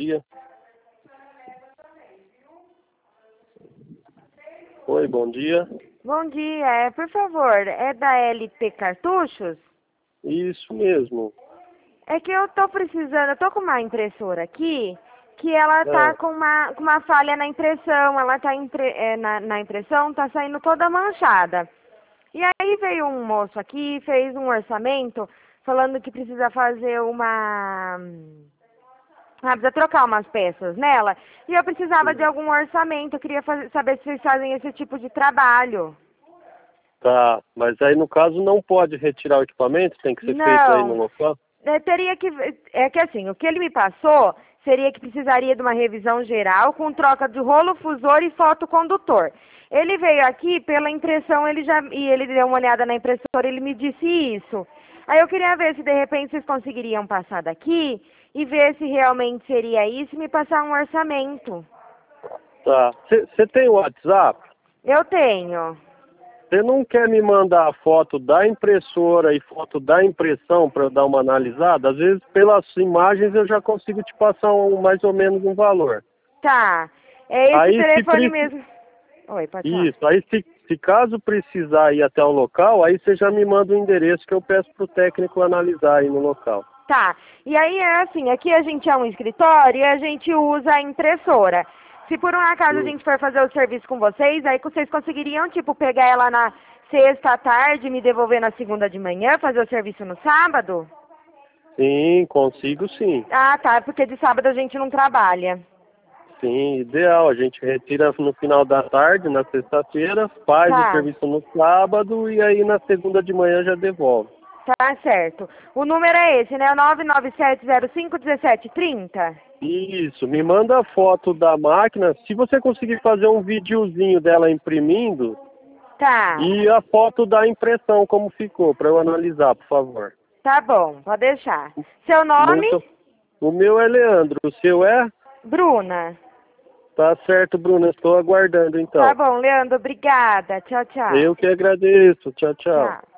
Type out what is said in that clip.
dia. Oi, bom dia. Bom dia, por favor, é da LT Cartuchos? Isso mesmo. É que eu tô precisando, eu tô com uma impressora aqui, que ela tá com uma falha na impressão, ela tá na impressão, tá saindo toda manchada. E aí veio um moço aqui, fez um orçamento, falando que precisa fazer precisa trocar umas peças nela, e eu precisava de algum orçamento, eu queria saber se vocês fazem esse tipo de trabalho. Tá, mas aí no caso não pode retirar o equipamento, tem que ser feito aí no local? Teria que, é que assim, o que ele me passou seria que precisaria de uma revisão geral com troca de rolo fusor e fotocondutor. Ele veio aqui pela impressão, ele deu uma olhada na impressora, ele me disse isso. Aí eu queria ver se de repente vocês conseguiriam passar daqui e ver se realmente seria isso e me passar um orçamento. Tá, você tem o WhatsApp? Eu tenho. Você não quer me mandar a foto da impressora e foto da impressão para eu dar uma analisada? Às vezes, pelas imagens, eu já consigo te passar mais ou menos um valor. Tá. É esse Aí, telefone mesmo. Oi, pode falar. Isso. Aí, se caso precisar ir até o local, aí você já me manda o endereço que eu peço para o técnico analisar aí no local. Tá. E aí é assim, aqui a gente é um escritório e a gente usa a impressora. Se por um acaso a gente for fazer o serviço com vocês, aí vocês conseguiriam, tipo, pegar ela na sexta à tarde e me devolver na segunda de manhã, fazer o serviço no sábado? Sim, consigo sim. Ah, tá, porque de sábado a gente não trabalha. Sim, ideal. A gente retira no final da tarde, na sexta-feira, faz o Tá, serviço no sábado e aí na segunda de manhã já devolve. tá certo. O número é esse, né? O 997051730? Isso, me manda a foto da máquina, se você conseguir fazer um videozinho dela imprimindo Tá, e a foto da impressão como ficou, para eu analisar, por favor. tá bom, pode deixar. Seu nome? Muito. O meu é Leandro, o seu é? Bruna. Tá certo, Bruna, estou aguardando então. Tá bom, Leandro, obrigada. Tchau, tchau. Eu que agradeço, tchau, tchau. Tchau.